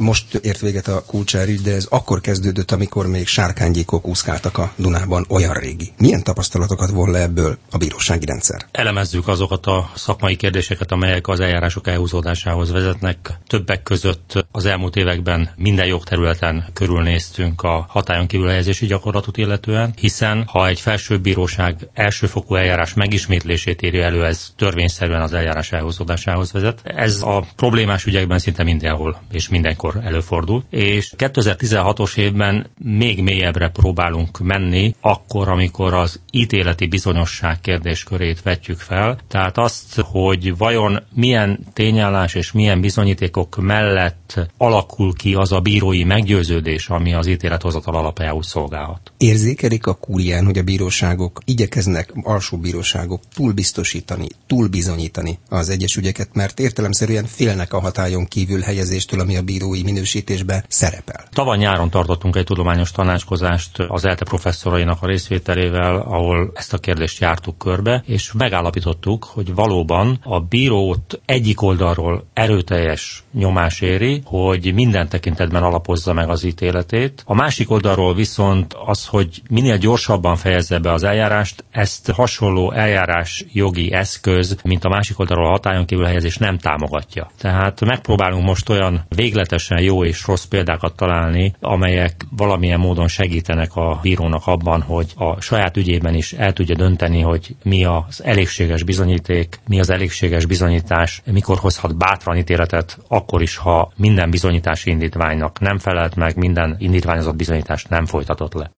Most ért véget a Kulcsár ügy, de ez akkor kezdődött, amikor még sárkánygyíkok úszkáltak a Dunában, olyan régi. Milyen tapasztalatokat von le ebből a bírósági rendszer? Elemezzük azokat a szakmai kérdéseket, amelyek az eljárások elhúzódásához vezetnek. Többek között az elmúlt években minden jogterületen körülnéztünk a hatályon kívül helyezési gyakorlatot illetően, hiszen ha egy felsőbb bíróság elsőfokú eljárás megismétlését írja elő, ez törvényszerűen az eljárás elhúzódásához vezet. Ez a problémás ügyekben szinte mindenhol és mindenkor előfordul, és 2016-os évben még mélyebbre próbálunk menni, akkor, amikor az ítéleti bizonyosság kérdéskörét vetjük fel, tehát azt, hogy vajon milyen tényállás és milyen bizonyítékok mellett alakul ki az a bírói meggyőződés, ami az ítélethozatal alapjául szolgálhat. Érzékelik a kúrián, hogy a bíróságok igyekeznek, alsó bíróságok túlbiztosítani, túlbizonyítani az egyes ügyeket, mert értelemszerűen félnek a hatályon kívül helyezéstől, ami a bírói minősítésben szerepel. Tavaly nyáron tartottunk egy tudományos tanácskozást az ELTE professzorainak a részvételével, ahol ezt a kérdést jártuk körbe, és megállapítottuk, hogy valóban a bírót egyik oldalról erőteljes nyomás éri, hogy minden tekintetben alapozza meg az ítéletét. A másik oldalról viszont az, hogy minél gyorsabban fejezze be az eljárást, ezt hasonló eljárás jogi eszköz, mint a másik oldalról a hatályon kívül helyezés nem támogatja. Tehát megpróbálunk most olyan végletesen jó és rossz példákat találni, amelyek valamilyen módon segítenek a bírónak abban, hogy a saját ügyében is el tudja dönteni, hogy mi az elégséges bizonyíték, mi az elégséges bizonyítás, mikor hozhat bátran ítéletet, akkor is, ha minden bizonyítási indítványnak nem felelt meg, minden indítványozott bizonyítást nem folytatott le.